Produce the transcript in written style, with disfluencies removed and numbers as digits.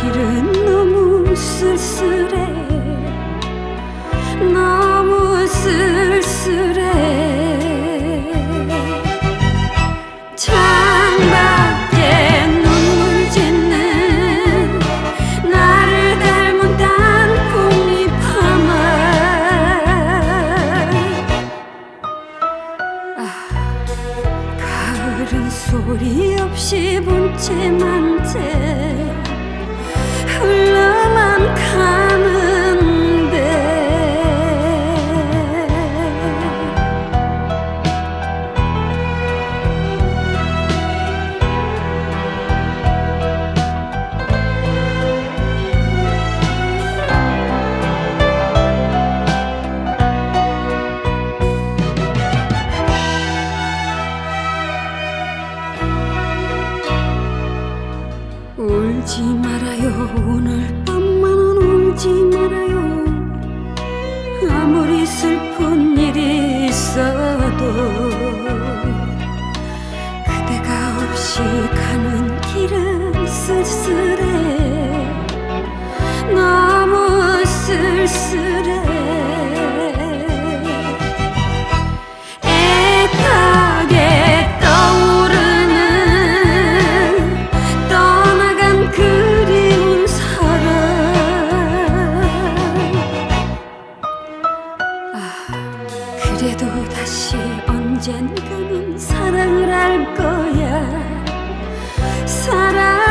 길은 너무 쓸쓸해, 너무 쓸쓸해. 창밖에 눈물 짓는 나를 닮은 단풍잎 하나. 가을은 소리 없이 bun채만 채 흘러만 가는데, 울지 말아요. 오늘 밤만은 울지 말아요. 아무리 슬픈 일이 있어도 그대가 없이 가는 길은 쓸쓸해, 너무 쓸쓸해. 애타게 떠오르는 떠나간 그리운 사람. 그래도 다시 언젠가는 사랑을 할 거야. 사랑